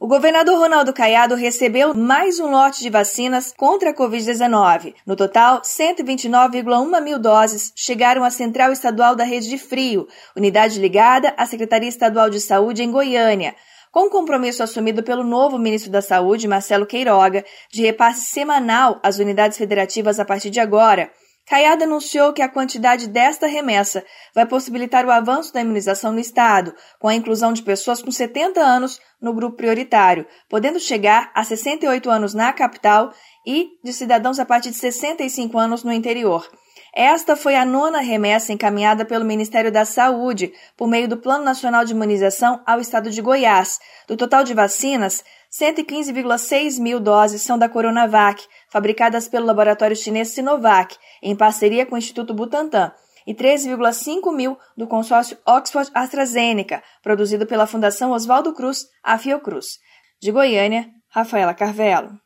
O governador Ronaldo Caiado recebeu mais um lote de vacinas contra a Covid-19. No total, 129,1 mil doses chegaram à Central Estadual da Rede de Frio, unidade ligada à Secretaria Estadual de Saúde em Goiânia, com o compromisso assumido pelo novo ministro da Saúde, Marcelo Queiroga, de repasse semanal às unidades federativas a partir de agora. Caiado anunciou que a quantidade desta remessa vai possibilitar o avanço da imunização no estado, com a inclusão de pessoas com 70 anos no grupo prioritário, podendo chegar a 68 anos na capital e de cidadãos a partir de 65 anos no interior. Esta foi a 9ª remessa encaminhada pelo Ministério da Saúde, por meio do Plano Nacional de Imunização ao estado de Goiás. Do total de vacinas, 115,6 mil doses são da Coronavac, fabricadas pelo laboratório chinês Sinovac, em parceria com o Instituto Butantan, e 13,5 mil do consórcio Oxford-AstraZeneca, produzido pela Fundação Oswaldo Cruz, a Fiocruz. De Goiânia, Rafaela Carvello.